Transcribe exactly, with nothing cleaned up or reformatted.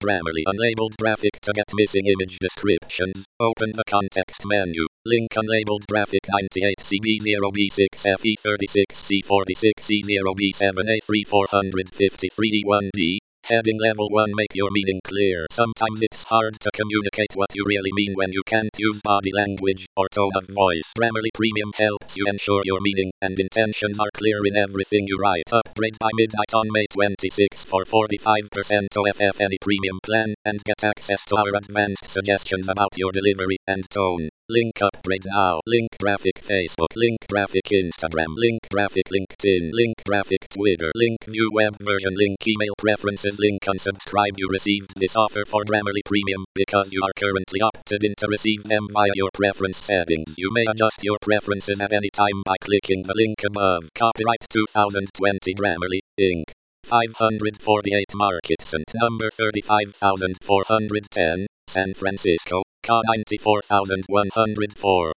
Grammarly unlabeled graphic to get missing image descriptions. Open the context menu. Link unlabeled graphic ninety-eight C B zero B six F E thirty-six C forty-six C zero B seven A three four five three D one D. Heading level one. Make your meaning clear. Sometimes it's hard to communicate what you really mean when you can't use body language or tone of voice. Grammarly Premium helps you ensure your meaning and intentions are clear in everything you write. Upgrade by midnight on May twenty-sixth for forty-five percent off any premium plan and get access to our advanced suggestions about your delivery and tone. Link upgrade now. Link graphic Facebook. Link graphic Instagram. Link graphic LinkedIn. Link graphic Twitter. Link view web version. Link email preferences. Link unsubscribe. You received this offer for Grammarly Premium because you are currently opted in to receive them via your preference settings. You may adjust your preferences at any time by clicking the link above. Copyright two thousand twenty Grammarly, Incorporated. five hundred forty-eight Market Cent number thirty-five thousand four hundred ten, San Francisco, C A ninety-four thousand one hundred four.